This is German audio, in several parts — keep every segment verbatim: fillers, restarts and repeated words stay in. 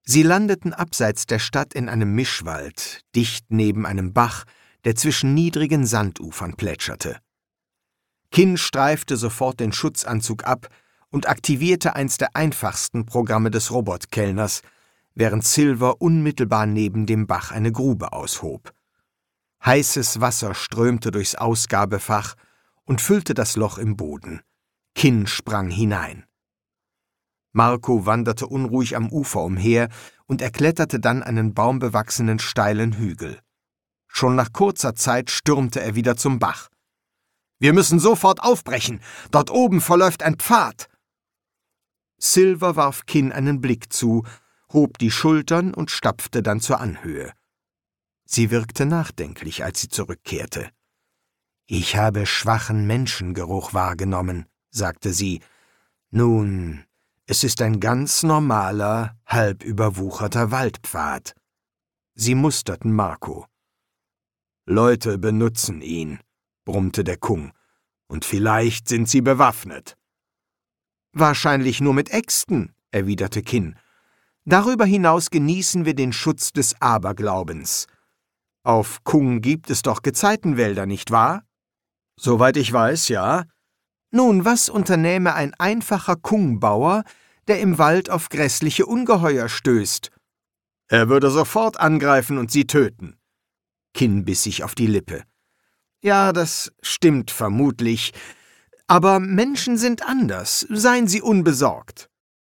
Sie landeten abseits der Stadt in einem Mischwald, dicht neben einem Bach, der zwischen niedrigen Sandufern plätscherte. Kin streifte sofort den Schutzanzug ab und aktivierte eins der einfachsten Programme des Robotkellners, während Silver unmittelbar neben dem Bach eine Grube aushob. Heißes Wasser strömte durchs Ausgabefach und füllte das Loch im Boden. Kin sprang hinein. Marco wanderte unruhig am Ufer umher und erkletterte dann einen baumbewachsenen steilen Hügel. Schon nach kurzer Zeit stürmte er wieder zum Bach. »Wir müssen sofort aufbrechen! Dort oben verläuft ein Pfad!« Silver warf Kin einen Blick zu, hob die Schultern und stapfte dann zur Anhöhe. Sie wirkte nachdenklich, als sie zurückkehrte. »Ich habe schwachen Menschengeruch wahrgenommen«, sagte sie. »Nun, es ist ein ganz normaler, halb überwucherter Waldpfad.« Sie musterten Marco. »Leute benutzen ihn«, brummte der Kung, »und vielleicht sind sie bewaffnet.« »Wahrscheinlich nur mit Äxten«, erwiderte Kin. »Darüber hinaus genießen wir den Schutz des Aberglaubens. Auf Kung gibt es doch Gezeitenwälder, nicht wahr?« »Soweit ich weiß, ja.« »Nun, was unternähme ein einfacher Kung-Bauer, der im Wald auf grässliche Ungeheuer stößt?« »Er würde sofort angreifen und sie töten.« Kin biss sich auf die Lippe. »Ja, das stimmt vermutlich. Aber Menschen sind anders. Seien Sie unbesorgt.«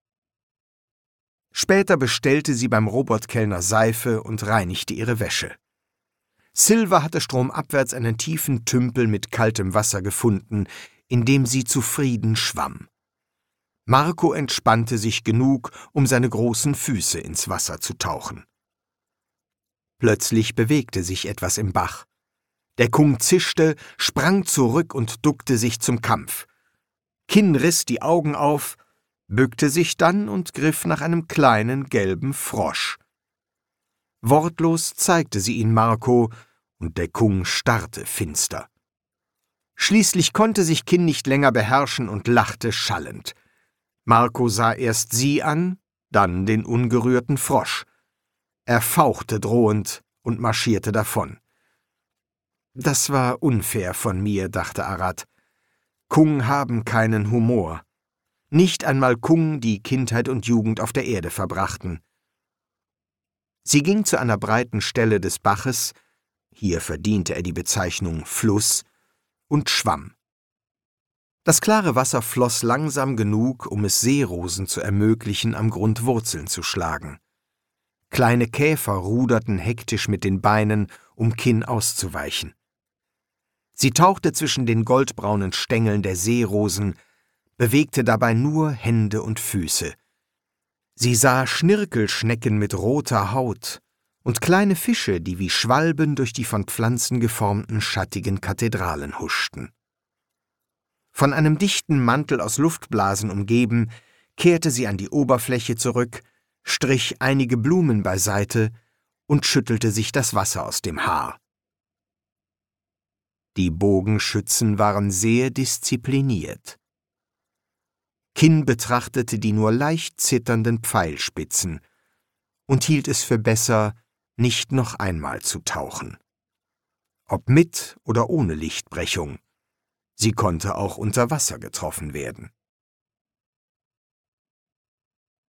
Später bestellte sie beim Robotkellner Seife und reinigte ihre Wäsche. Silver hatte stromabwärts einen tiefen Tümpel mit kaltem Wasser gefunden, in dem sie zufrieden schwamm. Marco entspannte sich genug, um seine großen Füße ins Wasser zu tauchen. Plötzlich bewegte sich etwas im Bach. Der Kung zischte, sprang zurück und duckte sich zum Kampf. Kin riss die Augen auf, bückte sich dann und griff nach einem kleinen gelben Frosch. Wortlos zeigte sie ihn Marco, und der Kung starrte finster. Schließlich konnte sich Kin nicht länger beherrschen und lachte schallend. Marco sah erst sie an, dann den ungerührten Frosch. Er fauchte drohend und marschierte davon. »Das war unfair von mir«, dachte Arad. »Kung haben keinen Humor. Nicht einmal Kung, die Kindheit und Jugend auf der Erde verbrachten.« Sie ging zu einer breiten Stelle des Baches, hier verdiente er die Bezeichnung Fluss, und schwamm. Das klare Wasser floss langsam genug, um es Seerosen zu ermöglichen, am Grund Wurzeln zu schlagen. Kleine Käfer ruderten hektisch mit den Beinen, um Kin auszuweichen. Sie tauchte zwischen den goldbraunen Stängeln der Seerosen, bewegte dabei nur Hände und Füße. Sie sah Schnirkelschnecken mit roter Haut und kleine Fische, die wie Schwalben durch die von Pflanzen geformten schattigen Kathedralen huschten. Von einem dichten Mantel aus Luftblasen umgeben, kehrte sie an die Oberfläche zurück, strich einige Blumen beiseite und schüttelte sich das Wasser aus dem Haar. Die Bogenschützen waren sehr diszipliniert. Kin betrachtete die nur leicht zitternden Pfeilspitzen und hielt es für besser, nicht noch einmal zu tauchen. Ob mit oder ohne Lichtbrechung, sie konnte auch unter Wasser getroffen werden.